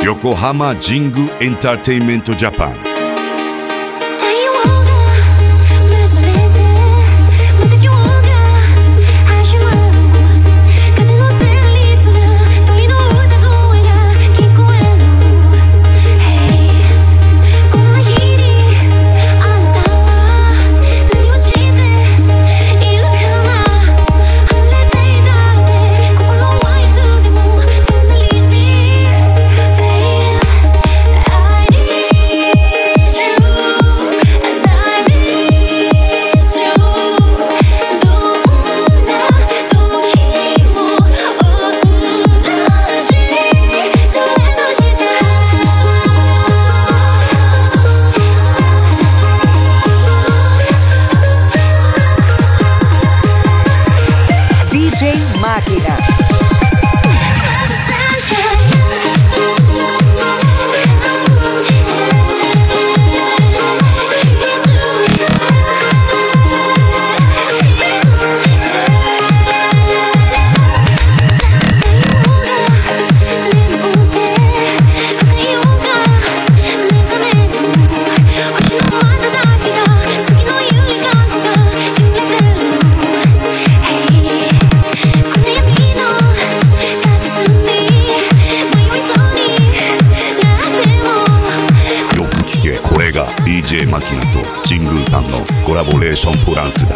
横浜神宮エンターテインメントジャパン。 DJ Máquina. DJ マキナと神宮さんのコラボレーションプランスだ。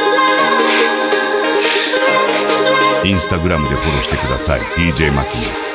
インスタグラムでフォローしてください。DJ マキナ。